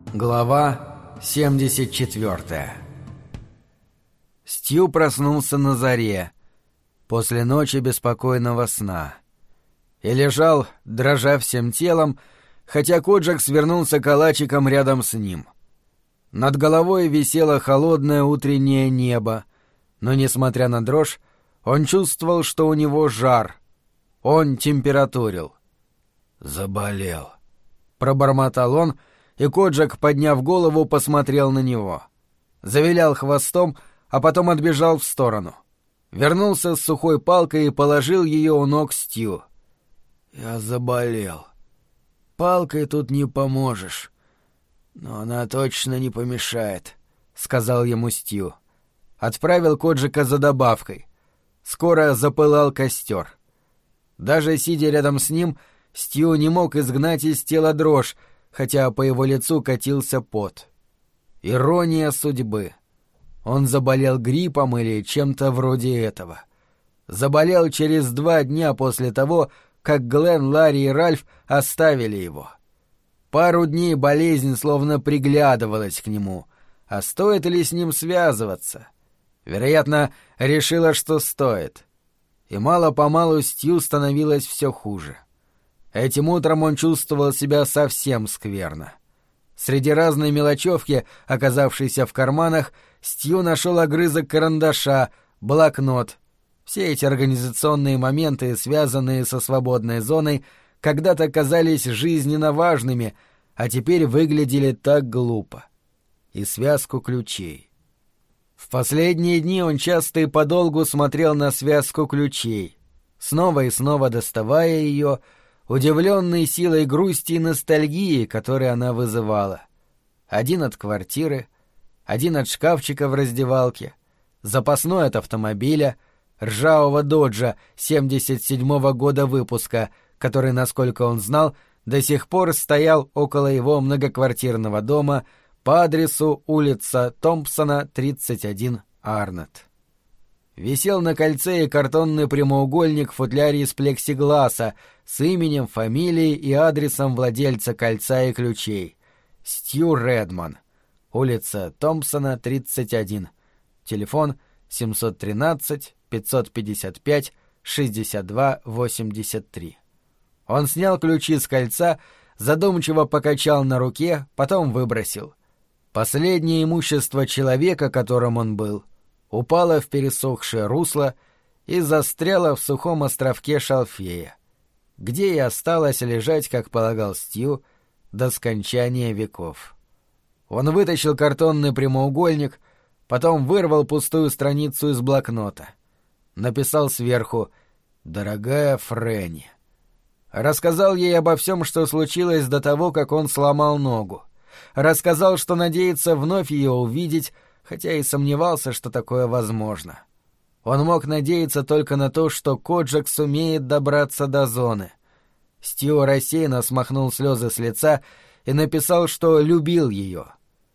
Глава 74. Стью проснулся на заре, после ночи беспокойного сна, и лежал, дрожа всем телом, хотя Коджак свернулся калачиком рядом с ним. Над головой висело холодное утреннее небо, но, несмотря на дрожь, он чувствовал, что у него жар. Он температурил. «Заболел», — пробормотал он, и Коджак, подняв голову, посмотрел на него. Завилял хвостом, а потом отбежал в сторону. Вернулся с сухой палкой и положил ее у ног Стью. «Я заболел. Палкой тут не поможешь. Но она точно не помешает», — сказал ему Стью. Отправил Коджака за добавкой. Скоро запылал костер. Даже сидя рядом с ним, Стью не мог изгнать из тела дрожь, хотя по его лицу катился пот. Ирония судьбы. Он заболел гриппом или чем-то вроде этого. Заболел через 2 дня после того, как Глен, Ларри и Ральф оставили его. Пару дней болезнь словно приглядывалась к нему. А стоит ли с ним связываться? Вероятно, решила, что стоит. И мало-помалу Стью становилось все хуже. Этим утром он чувствовал себя совсем скверно. Среди разной мелочевки, оказавшейся в карманах, Стью нашел огрызок карандаша, блокнот. Все эти организационные моменты, связанные со свободной зоной, когда-то казались жизненно важными, а теперь выглядели так глупо. И связку ключей. В последние дни он часто и подолгу смотрел на связку ключей, снова и снова доставая ее, удивленный силой грусти и ностальгии, которые она вызывала. Один от квартиры, один от шкафчика в раздевалке, запасной от автомобиля, ржавого доджа 77-го года выпуска, который, насколько он знал, до сих пор стоял около его многоквартирного дома по адресу улица Томпсона, 31, Арнотт. Висел на кольце и картонный прямоугольник в футляре из плексигласа с именем, фамилией и адресом владельца кольца и ключей. Стью Редман. Улица Томпсона, 31. Телефон 713-555-62-83. Он снял ключи с кольца, задумчиво покачал на руке, потом выбросил. Последнее имущество человека, которым он был, упала в пересохшее русло и застряла в сухом островке шалфея, где и осталась лежать, как полагал Стью, до скончания веков. Он вытащил картонный прямоугольник, потом вырвал пустую страницу из блокнота. Написал сверху «Дорогая Фрэнни». Рассказал ей обо всем, что случилось до того, как он сломал ногу. Рассказал, что надеется вновь ее увидеть, хотя и сомневался, что такое возможно. Он мог надеяться только на то, что Коджак сумеет добраться до зоны. Стью рассеянно смахнул слезы с лица и написал, что любил ее.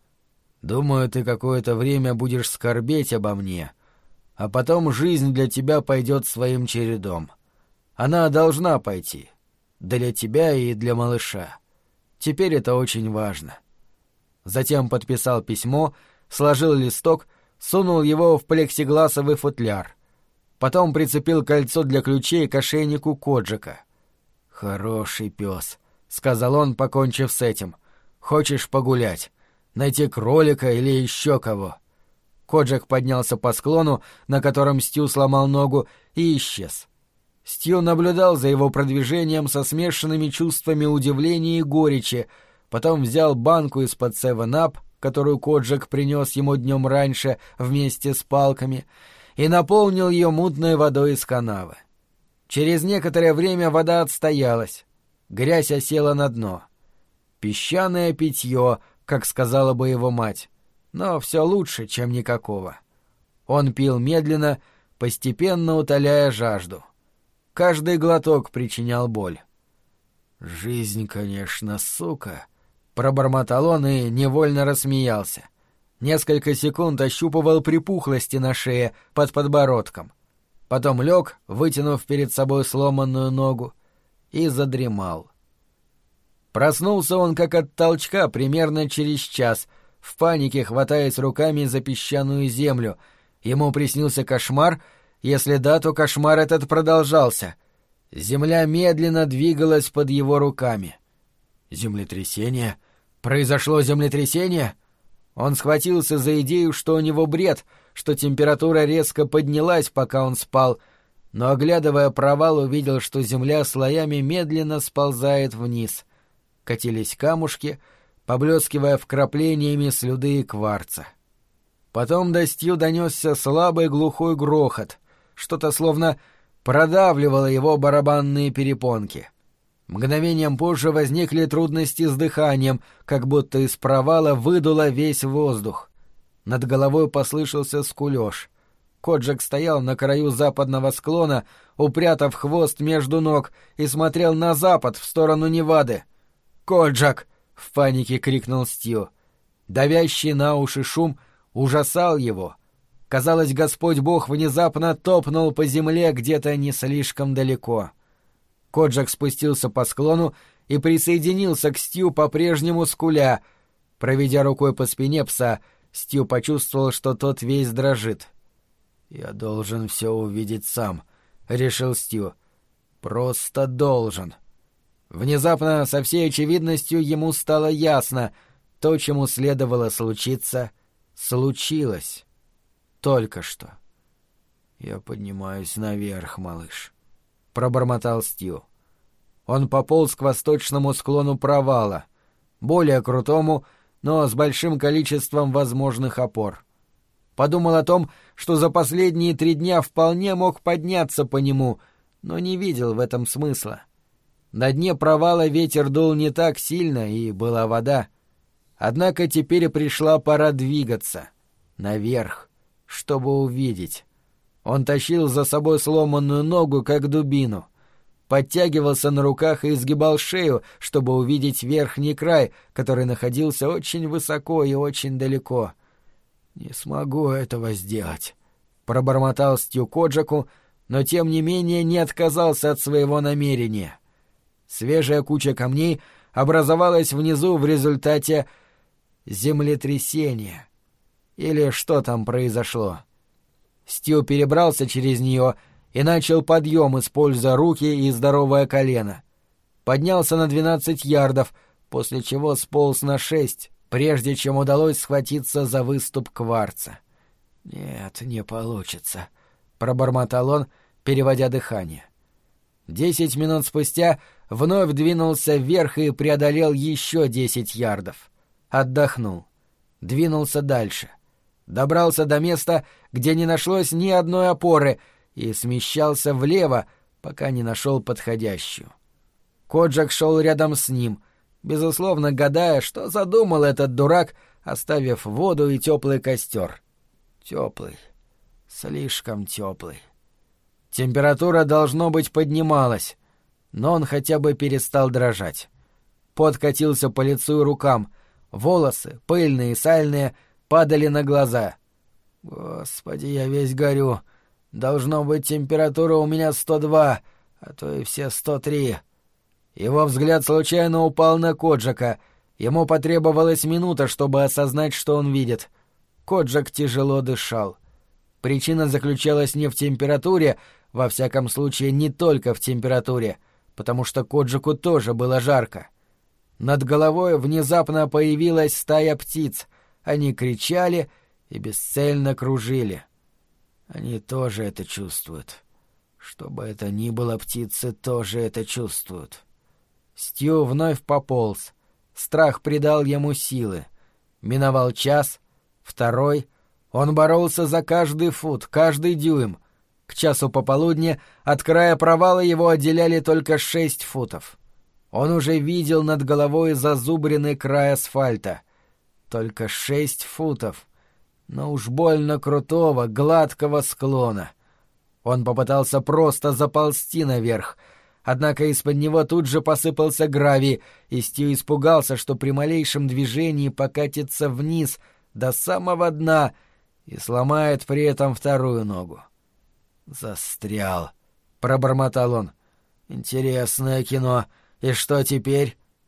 «Думаю, ты какое-то время будешь скорбеть обо мне, а потом жизнь для тебя пойдет своим чередом. Она должна пойти. Для тебя и для малыша. Теперь это очень важно». Затем подписал письмо, сложил листок, сунул его в плексигласовый футляр. Потом прицепил кольцо для ключей к ошейнику Коджака. «Хороший пес», — сказал он, покончив с этим. «Хочешь погулять? Найти кролика или еще кого?» Коджак поднялся по склону, на котором Стью сломал ногу, и исчез. Стью наблюдал за его продвижением со смешанными чувствами удивления и горечи, потом взял банку из-под 7-Up, которую Коджак принес ему днем раньше вместе с палками, и наполнил ее мутной водой из канавы. Через некоторое время вода отстоялась, грязь осела на дно. Песчаное питье, как сказала бы его мать, но все лучше, чем никакого. Он пил медленно, постепенно утоляя жажду. Каждый глоток причинял боль. «Жизнь, конечно, сука», — пробормотал он и невольно рассмеялся. Несколько секунд ощупывал припухлости на шее под подбородком. Потом лег, вытянув перед собой сломанную ногу, и задремал. Проснулся он как от толчка примерно через час, в панике хватаясь руками за песчаную землю. Ему приснился кошмар, если да, то кошмар этот продолжался. Земля медленно двигалась под его руками. Землетрясение? Произошло землетрясение? Он схватился за идею, что у него бред, что температура резко поднялась, пока он спал, но, оглядывая провал, увидел, что земля слоями медленно сползает вниз. Катились камушки, поблескивая вкраплениями слюды и кварца. Потом до Стью донесся слабый глухой грохот, что-то словно продавливало его барабанные перепонки. Мгновением позже возникли трудности с дыханием, как будто из провала выдуло весь воздух. Над головой послышался скулёж. Коджак стоял на краю западного склона, упрятав хвост между ног, и смотрел на запад, в сторону Невады. «Коджак!» — в панике крикнул Стью. Давящий на уши шум ужасал его. Казалось, Господь Бог внезапно топнул по земле где-то не слишком далеко. Коджак спустился по склону и присоединился к Стью, по-прежнему скуля. Проведя рукой по спине пса, Стью почувствовал, что тот весь дрожит. «Я должен все увидеть сам», — решил Стью. «Просто должен». Внезапно, со всей очевидностью, ему стало ясно, то, чему следовало случиться, случилось. Только что. «Я поднимаюсь наверх, малыш», — пробормотал Стью. Он пополз к восточному склону провала, более крутому, но с большим количеством возможных опор. Подумал о том, что за последние 3 дня вполне мог подняться по нему, но не видел в этом смысла. На дне провала ветер дул не так сильно, и была вода. Однако теперь пришла пора двигаться. Наверх, чтобы увидеть. Он тащил за собой сломанную ногу, как дубину. Подтягивался на руках и изгибал шею, чтобы увидеть верхний край, который находился очень высоко и очень далеко. «Не смогу этого сделать», — пробормотал Стью Коджаку, но тем не менее не отказался от своего намерения. Свежая куча камней образовалась внизу в результате землетрясения. Или что там произошло? Стью перебрался через нее и начал подъем, используя руки и здоровое колено. Поднялся на 12 ярдов, после чего сполз на 6, прежде чем удалось схватиться за выступ кварца. «Нет, не получится», — пробормотал он, переводя дыхание. 10 минут спустя вновь двинулся вверх и преодолел еще 10 ярдов. Отдохнул. Двинулся дальше. Добрался до места, где не нашлось ни одной опоры, и смещался влево, пока не нашел подходящую. Коджак шел рядом с ним, безусловно гадая, что задумал этот дурак, оставив воду и теплый костер. Теплый. Слишком теплый. Температура, должно быть, поднималась, но он хотя бы перестал дрожать. Пот катился по лицу и рукам, волосы, пыльные и сальные, падали на глаза. «Господи, я весь горю. Должно быть, температура у меня 102, а то и все 103». Его взгляд случайно упал на Коджака. Ему потребовалась минута, чтобы осознать, что он видит. Коджак тяжело дышал. Причина заключалась не в температуре, во всяком случае не только в температуре, потому что Коджаку тоже было жарко. Над головой внезапно появилась стая птиц. Они кричали и бесцельно кружили. Они тоже это чувствуют. Что бы это ни было, птицы тоже это чувствуют. Стью вновь пополз. Страх придал ему силы. Миновал час, второй. Он боролся за каждый фут, каждый дюйм. К часу пополудни от края провала его отделяли только 6 футов. Он уже видел над головой зазубренный край асфальта. Только 6 футов. Но уж больно крутого, гладкого склона. Он попытался просто заползти наверх, однако из-под него тут же посыпался гравий, и Стью испугался, что при малейшем движении покатится вниз до самого дна и сломает при этом вторую ногу. «Застрял», — пробормотал он. «Интересное кино. И что теперь?»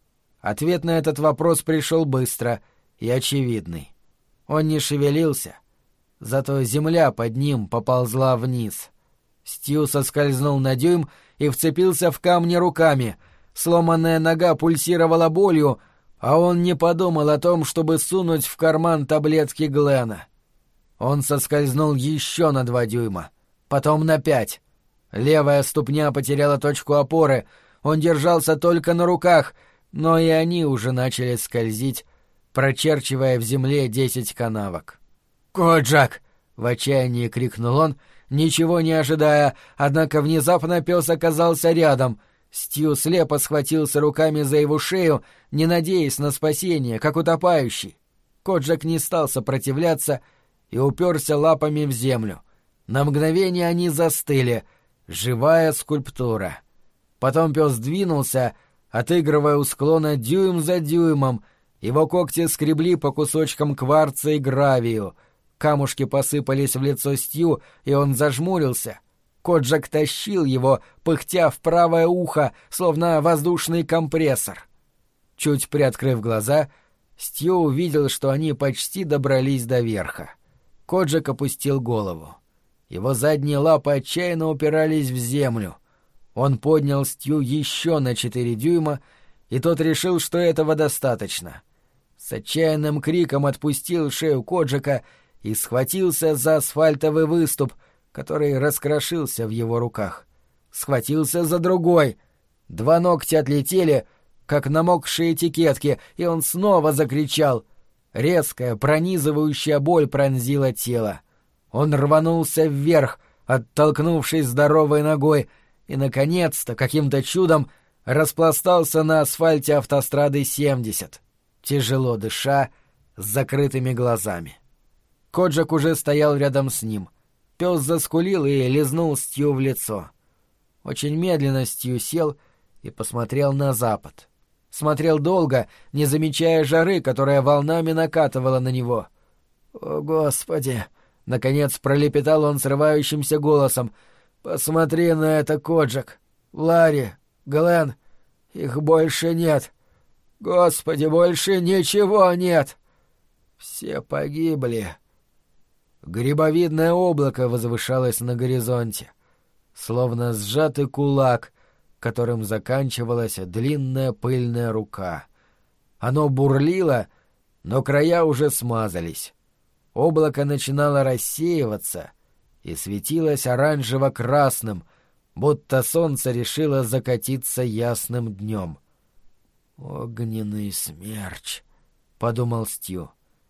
Ответ на этот вопрос пришел быстро и очевидный. Он не шевелился, зато земля под ним поползла вниз. Стью соскользнул на дюйм и вцепился в камни руками. Сломанная нога пульсировала болью, а он не подумал о том, чтобы сунуть в карман таблетки Глена. Он соскользнул еще на 2 дюйма, потом на 5. Левая ступня потеряла точку опоры, он держался только на руках, но и они уже начали скользить, прочерчивая в земле 10 канавок. «Коджак!» — в отчаянии крикнул он, ничего не ожидая, однако внезапно пес оказался рядом. Стью слепо схватился руками за его шею, не надеясь на спасение, как утопающий. Коджак не стал сопротивляться и уперся лапами в землю. На мгновение они застыли, живая скульптура. Потом пес двинулся, отыгрывая у склона дюйм за дюймом. Его когти скребли по кусочкам кварца и гравию. Камушки посыпались в лицо Стью, и он зажмурился. Коджак тащил его, пыхтя в правое ухо, словно воздушный компрессор. Чуть приоткрыв глаза, Стью увидел, что они почти добрались до верха. Коджак опустил голову. Его задние лапы отчаянно упирались в землю. Он поднял Стью еще на 4 дюйма, и тот решил, что этого достаточно. С отчаянным криком отпустил шею Коджака и схватился за асфальтовый выступ, который раскрошился в его руках. Схватился за другой. 2 ногтя отлетели, как намокшие этикетки, и он снова закричал. Резкая, пронизывающая боль пронзила тело. Он рванулся вверх, оттолкнувшись здоровой ногой, и, наконец-то, каким-то чудом, распластался на асфальте автострады 70, тяжело дыша, с закрытыми глазами. Коджак уже стоял рядом с ним. Пес заскулил и лизнул Стью в лицо. Очень медленно Стью сел и посмотрел на запад. Смотрел долго, не замечая жары, которая волнами накатывала на него. «О, Господи!» — наконец пролепетал он срывающимся голосом. «Посмотри на это, Коджак! Ларри, Глен, их больше нет! Господи, больше ничего нет! Все погибли!» Грибовидное облако возвышалось на горизонте, словно сжатый кулак, которым заканчивалась длинная пыльная рука. Оно бурлило, но края уже смазались. Облако начинало рассеиваться и светилось оранжево-красным, будто солнце решило закатиться ясным днем. «Огненный смерч», — подумал Стью.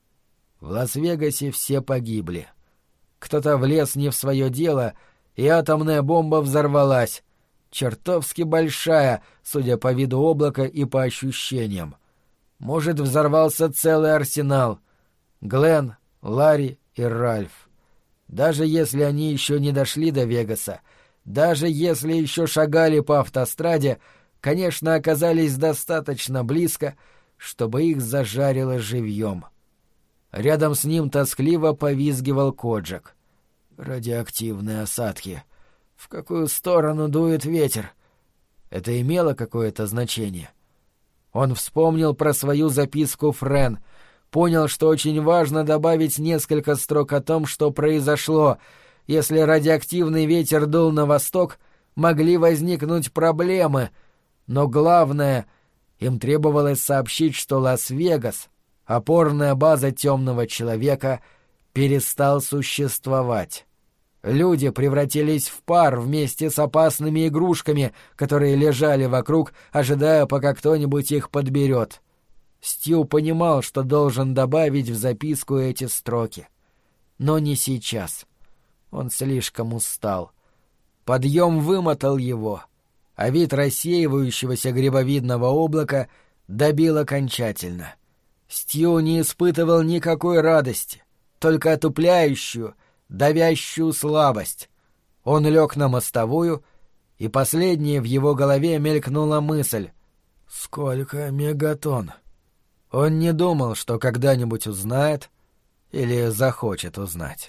В Лас-Вегасе все погибли. Кто-то влез не в свое дело, и атомная бомба взорвалась. Чертовски большая, судя по виду облака и по ощущениям. Может, взорвался целый арсенал. Глен, Ларри и Ральф. Даже если они еще не дошли до Вегаса, даже если еще шагали по автостраде, конечно, оказались достаточно близко, чтобы их зажарило живьем. Рядом с ним тоскливо повизгивал Коджак. Радиоактивные осадки. В какую сторону дует ветер? Это имело какое-то значение. Он вспомнил про свою записку Френ, понял, что очень важно добавить несколько строк о том, что произошло. Если радиоактивный ветер дул на восток, могли возникнуть проблемы. Но главное, им требовалось сообщить, что Лас-Вегас, опорная база темного человека, перестал существовать. Люди превратились в пар вместе с опасными игрушками, которые лежали вокруг, ожидая, пока кто-нибудь их подберет. Стью понимал, что должен добавить в записку эти строки. Но не сейчас. Он слишком устал. Подъем вымотал его, а вид рассеивающегося грибовидного облака добил окончательно. Стью не испытывал никакой радости, только отупляющую, давящую слабость. Он лег на мостовую, и последняя в его голове мелькнула мысль: «Сколько мегатонн?» Он не думал, что когда-нибудь узнает или захочет узнать.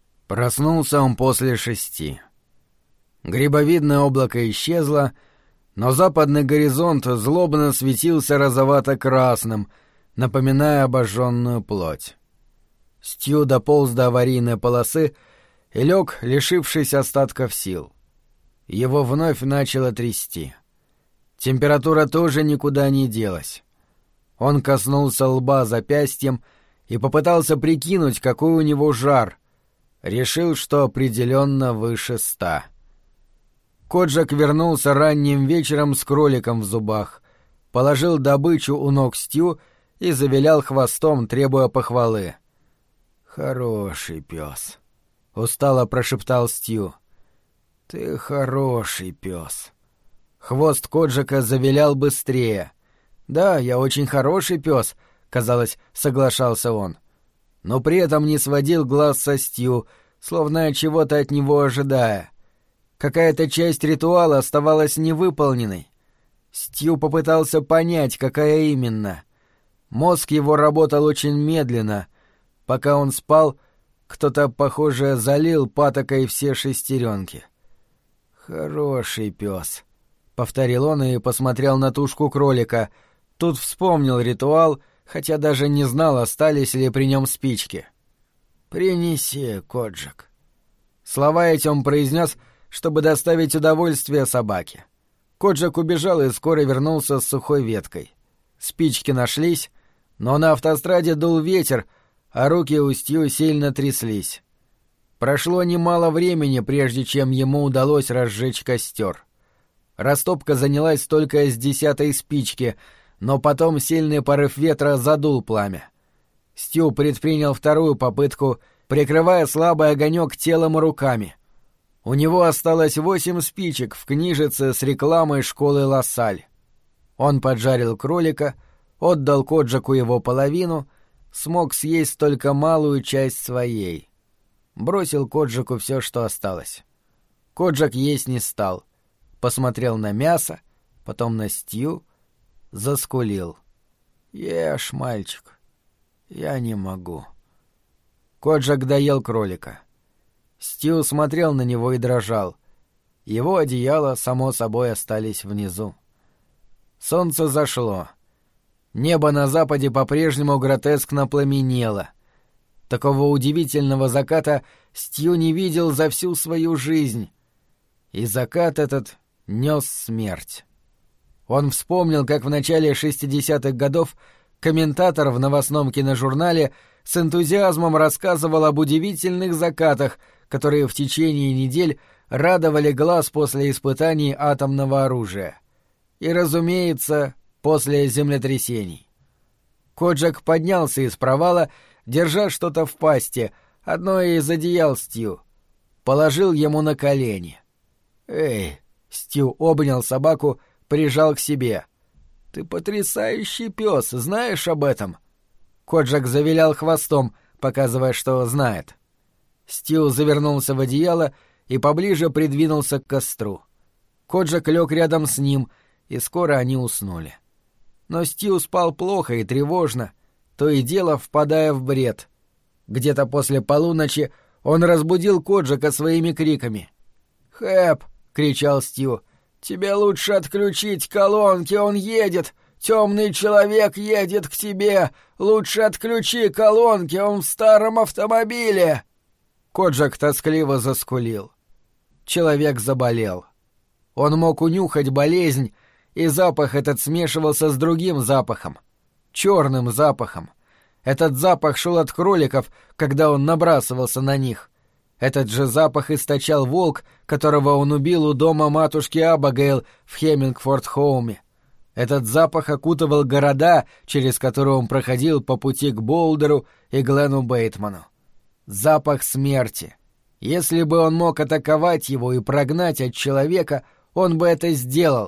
Проснулся он после 6. Грибовидное облако исчезло, Но западный горизонт злобно светился розовато-красным, напоминая обожженную плоть. Стью дополз до аварийной полосы и лег, лишившись остатков сил. Его вновь начало трясти. Температура тоже никуда не делась. Он коснулся лба запястьем и попытался прикинуть, какой у него жар. Решил, что определенно выше 100. Коджак вернулся ранним вечером с кроликом в зубах, положил добычу у ног Стью и завилял хвостом, требуя похвалы. «Хороший пес», — устало прошептал Стью. «Ты хороший пес». Хвост Коджака завилял быстрее. «Да, я очень хороший пес», — казалось, соглашался он. Но при этом не сводил глаз со Стью, словно чего-то от него ожидая. Какая-то часть ритуала оставалась невыполненной. Стью попытался понять, какая именно. Мозг его работал очень медленно. Пока он спал, кто-то, похоже, залил патокой все шестеренки. «Хороший пес», — повторил он и посмотрел на тушку кролика. Тут вспомнил ритуал, хотя даже не знал, остались ли при нем спички. «Принеси, Коджак». Слова эти он произнес, чтобы доставить удовольствие собаке. Коджак убежал и скоро вернулся с сухой веткой. Спички нашлись, но на автостраде дул ветер, а руки у Стью сильно тряслись. Прошло немало времени, прежде чем ему удалось разжечь костер. Растопка занялась только с 10-й спички, но потом сильный порыв ветра задул пламя. Стью предпринял вторую попытку, прикрывая слабый огонек телом и руками. У него осталось 8 спичек в книжице с рекламой школы Лассаль. Он поджарил кролика, отдал Коджаку его половину, смог съесть только малую часть своей. Бросил Коджаку все, что осталось. Коджак есть не стал. Посмотрел на мясо, потом на Стью, заскулил. «Ешь, мальчик, я не могу». Коджак доел кролика. Стью смотрел на него и дрожал. Его одеяла, само собой, остались внизу. Солнце зашло. Небо на западе по-прежнему гротескно пламенело. Такого удивительного заката Стью не видел за всю свою жизнь. И закат этот нес смерть. Он вспомнил, как в начале 60-х годов комментатор в новостном киножурнале с энтузиазмом рассказывал об удивительных закатах, которые в течение недель радовали глаз после испытаний атомного оружия. И, разумеется, после землетрясений. Коджак поднялся из провала, держа что-то в пасти, одно из одеял Стью. Положил ему на колени. «Эй!» — Стью обнял собаку, прижал к себе. «Ты потрясающий пес, знаешь об этом?» Коджак завилял хвостом, показывая, что знает. Стью завернулся в одеяло и поближе придвинулся к костру. Коджак лег рядом с ним, и скоро они уснули. Но Стью спал плохо и тревожно, то и дело впадая в бред. Где-то после полуночи он разбудил Коджака своими криками. «Хэп!» — кричал Стью. «Тебе лучше отключить колонки, он едет! Темный человек едет к тебе! Лучше отключи колонки, он в старом автомобиле!» Коджак тоскливо заскулил. Человек заболел. Он мог унюхать болезнь, и запах этот смешивался с другим запахом. Черным запахом. Этот запах шел от кроликов, когда он набрасывался на них. Этот же запах источал волк, которого он убил у дома матушки Абигейл в Хеммингфорд-Хоуме. Этот запах окутывал города, через которые он проходил по пути к Болдеру и Глену Бейтману. Запах смерти. Если бы он мог атаковать его и прогнать от человека, он бы это сделал.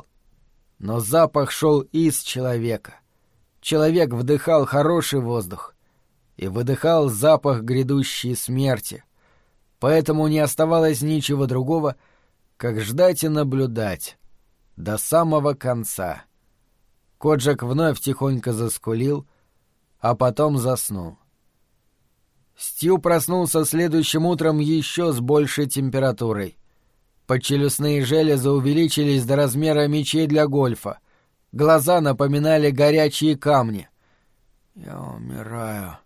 Но запах шел из человека. Человек вдыхал хороший воздух и выдыхал запах грядущей смерти. Поэтому не оставалось ничего другого, как ждать и наблюдать до самого конца. Коджак вновь тихонько заскулил, а потом заснул. Стью проснулся следующим утром еще с большей температурой. Подчелюстные железы увеличились до размера мячей для гольфа. Глаза напоминали горячие камни. «Я умираю.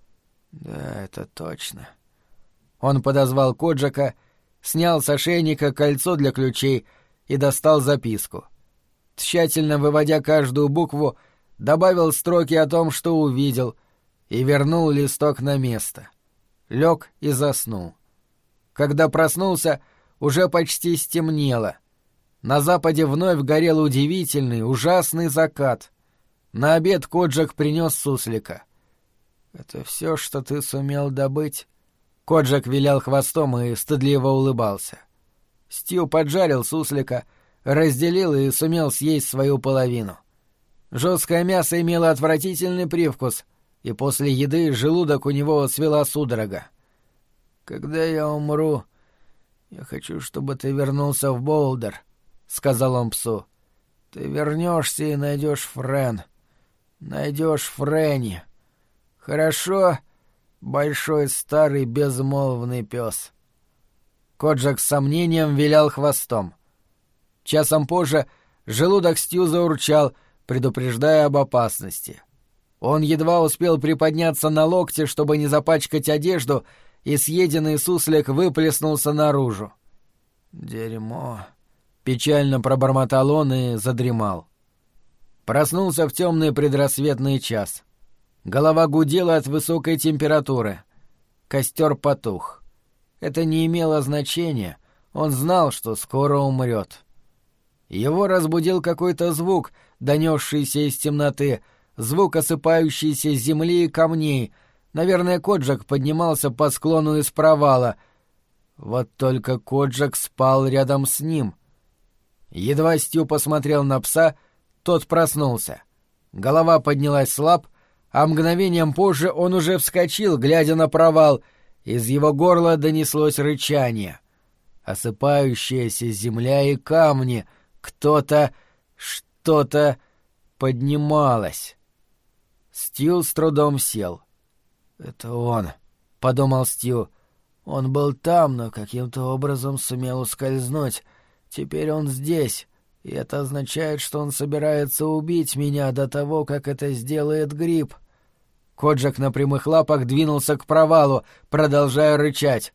Да, это точно». Он подозвал Коджака, снял с ошейника кольцо для ключей и достал записку. Тщательно выводя каждую букву, добавил строки о том, что увидел, и вернул листок на место. Лег и заснул. Когда проснулся, уже почти стемнело. На западе вновь горел удивительный, ужасный закат. На обед Коджак принес суслика. «Это все, что ты сумел добыть?» Коджак вилял хвостом и стыдливо улыбался. Стью поджарил суслика, разделил и сумел съесть свою половину. Жесткое мясо имело отвратительный привкус, и после еды желудок у него свела судорога. «Когда я умру, я хочу, чтобы ты вернулся в Болдер», — сказал он псу. «Ты вернешься и найдешь Френ. Найдешь Фрэнни. Хорошо, большой старый безмолвный пес». Коджак с сомнением вилял хвостом. Часом позже желудок Стью заурчал, предупреждая об опасности. Он едва успел приподняться на локте, чтобы не запачкать одежду, и съеденный суслик выплеснулся наружу. «Дерьмо!» — печально пробормотал он и задремал. Проснулся в темный предрассветный час. Голова гудела от высокой температуры. Костер потух. Это не имело значения. Он знал, что скоро умрет. Его разбудил какой-то звук, донесшийся из темноты, звук осыпающейся земли и камней. Наверное, Коджак поднимался по склону из провала. Вот только Коджак спал рядом с ним. Едва Стью посмотрел на пса, тот проснулся. Голова поднялась слаб, а мгновением позже он уже вскочил, глядя на провал. Из его горла донеслось рычание. Осыпающаяся земля и камни. Кто-то, что-то поднималось. Стью с трудом сел. «Это он», — подумал Стью. «Он был там, но каким-то образом сумел ускользнуть. Теперь он здесь, и это означает, что он собирается убить меня до того, как это сделает Гриб». Коджак на прямых лапах двинулся к провалу, продолжая рычать.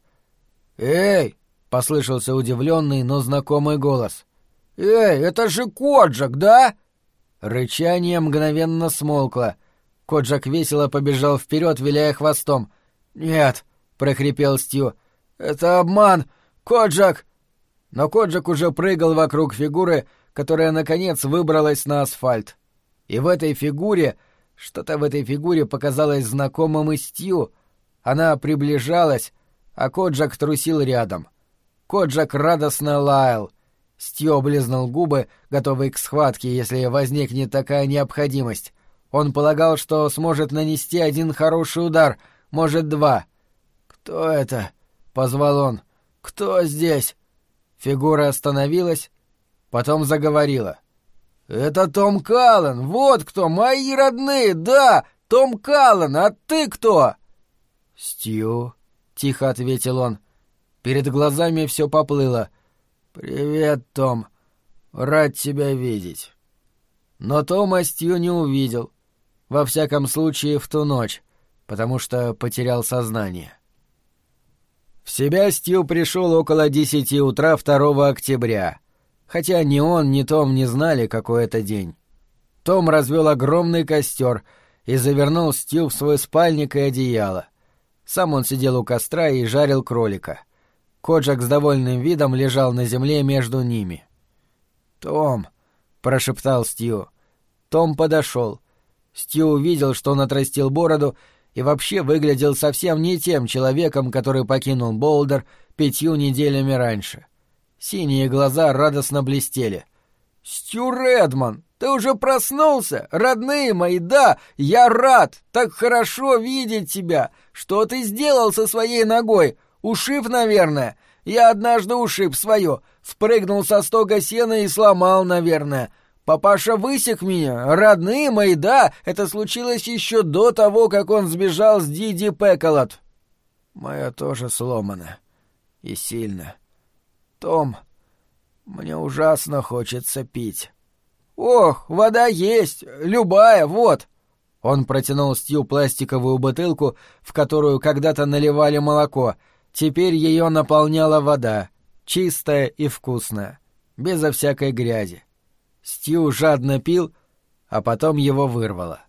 «Эй!» — послышался удивленный, но знакомый голос. «Эй, это же Коджак, да?» Рычание мгновенно смолкло. Коджак весело побежал вперед, виляя хвостом. «Нет!» — прохрипел Стью. «Это обман! Коджак!» Но Коджак уже прыгал вокруг фигуры, которая, наконец, выбралась на асфальт. И в этой фигуре... Что-то в этой фигуре показалось знакомым и Стью. Она приближалась, а Коджак трусил рядом. Коджак радостно лаял. Стью облизнул губы, готовый к схватке, если возникнет такая необходимость. Он полагал, что сможет нанести один хороший удар, может, два. «Кто это?» — позвал он. «Кто здесь?» Фигура остановилась, потом заговорила. «Это Том Каллен! Вот кто! Мои родные! Да! Том Каллен! А ты кто?» «Стью», — тихо ответил он. Перед глазами все поплыло. «Привет, Том. Рад тебя видеть». Но Тома Стью не увидел. Во всяком случае, в ту ночь, потому что потерял сознание. В себя Стью пришел около 10 утра 2 октября. Хотя ни он, ни Том не знали, какой это день. Том развел огромный костер и завернул Стью в свой спальник и одеяло. Сам он сидел у костра и жарил кролика. Коджак с довольным видом лежал на земле между ними. «Том!» — прошептал Стью. Том подошел. Стью увидел, что он отрастил бороду и вообще выглядел совсем не тем человеком, который покинул Болдер 5 неделями раньше. Синие глаза радостно блестели. «Стью Редман, ты уже проснулся? Родные мои, да, я рад! Так хорошо видеть тебя! Что ты сделал со своей ногой? Ушиб, наверное? Я однажды ушиб свою, спрыгнул со стога сена и сломал, наверное. Папаша высек меня. Родные мои, да, это случилось еще до того, как он сбежал с Диди Пеколот. Моя тоже сломана. И сильно. Том, Мне ужасно хочется пить». «Ох, вода есть, любая, вот». Он протянул Стью пластиковую бутылку, в которую когда-то наливали молоко. Теперь ее наполняла вода, чистая и вкусная, безо всякой грязи. Стью жадно пил, а потом его вырвало.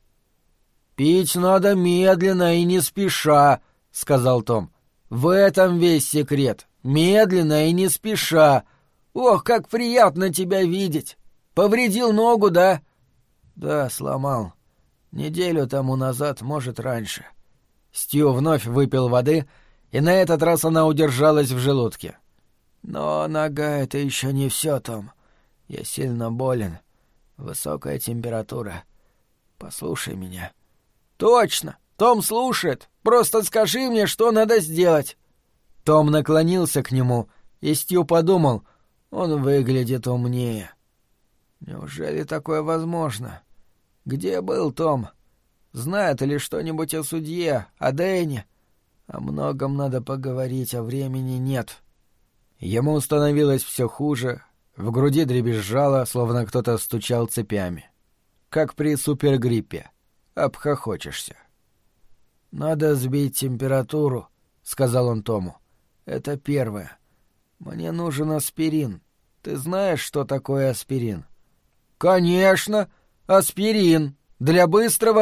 «Пить надо медленно и не спеша», — сказал Том. «В этом весь секрет. Медленно и не спеша. Ох, как приятно тебя видеть! Повредил ногу, да?» «Да, сломал. Неделю тому назад, может, раньше». Стью вновь выпил воды, и на этот раз она удержалась в желудке. «Но нога — это еще не все, Том. Я сильно болен. Высокая температура. Послушай меня». «Точно! Том слушает. Просто скажи мне, что надо сделать». Том наклонился к нему, и Стью подумал, он выглядит умнее. Неужели такое возможно? Где был Том? Знает ли что-нибудь о судье, о Дэне? О многом надо поговорить, а времени нет. Ему становилось все хуже, в груди дребезжало, словно кто-то стучал цепями. Как при супергриппе. Обхохочешься. «Надо сбить температуру», — сказал он Тому. «Это первое. Мне нужен аспирин. Ты знаешь, что такое аспирин?» «Конечно! Аспирин! Для быстрого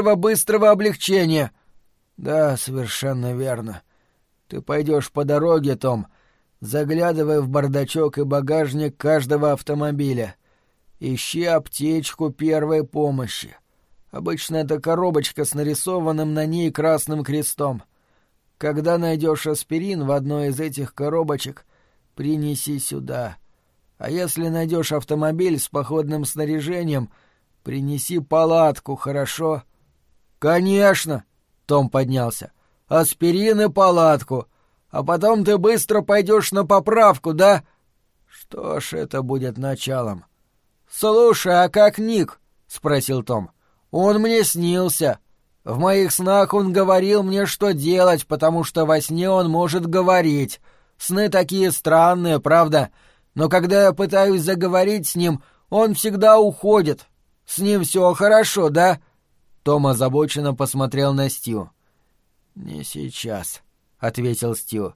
облегчения!» «Да, совершенно верно. Ты пойдешь по дороге, Том, заглядывай в бардачок и багажник каждого автомобиля. Ищи аптечку первой помощи. Обычно это коробочка с нарисованным на ней красным крестом. Когда найдешь аспирин в одной из этих коробочек, принеси сюда. А если найдешь автомобиль с походным снаряжением, принеси палатку, хорошо?» «Конечно!» — Том поднялся. «Аспирин и палатку. А потом ты быстро пойдешь на поправку, да?» «Что ж, это будет началом». «Слушай, а как Ник?» — спросил Том. «Он мне снился. В моих снах он говорил мне, что делать, потому что во сне он может говорить. Сны такие странные, правда? Но когда я пытаюсь заговорить с ним, он всегда уходит. С ним все хорошо, да?» Том озабоченно посмотрел на Стью. «Не сейчас», — ответил Стью.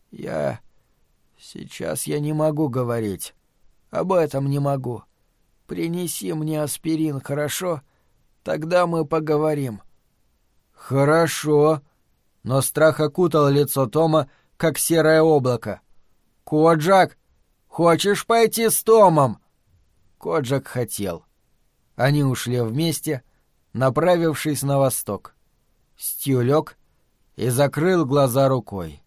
Сейчас я не могу говорить. Об этом не могу. Принеси мне аспирин, хорошо? Тогда мы поговорим». «Хорошо». Но страх окутал лицо Тома, как серое облако. «Коджак, хочешь пойти с Томом?» Коджак хотел. Они ушли вместе, направившись на восток. Стью лег и закрыл глаза рукой.